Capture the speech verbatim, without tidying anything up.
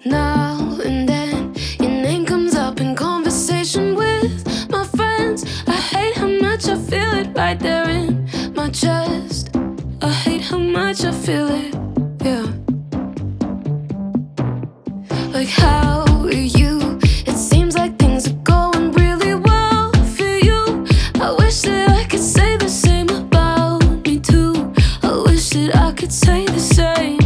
Now and then your name comes up in conversation with my friends. I hate how much I feel it right there in my chest. I hate how much I feel it, yeah. Like, how are you? It seems like things are going really well for you. I wish that I could say the same about me too. I wish that I could say the same.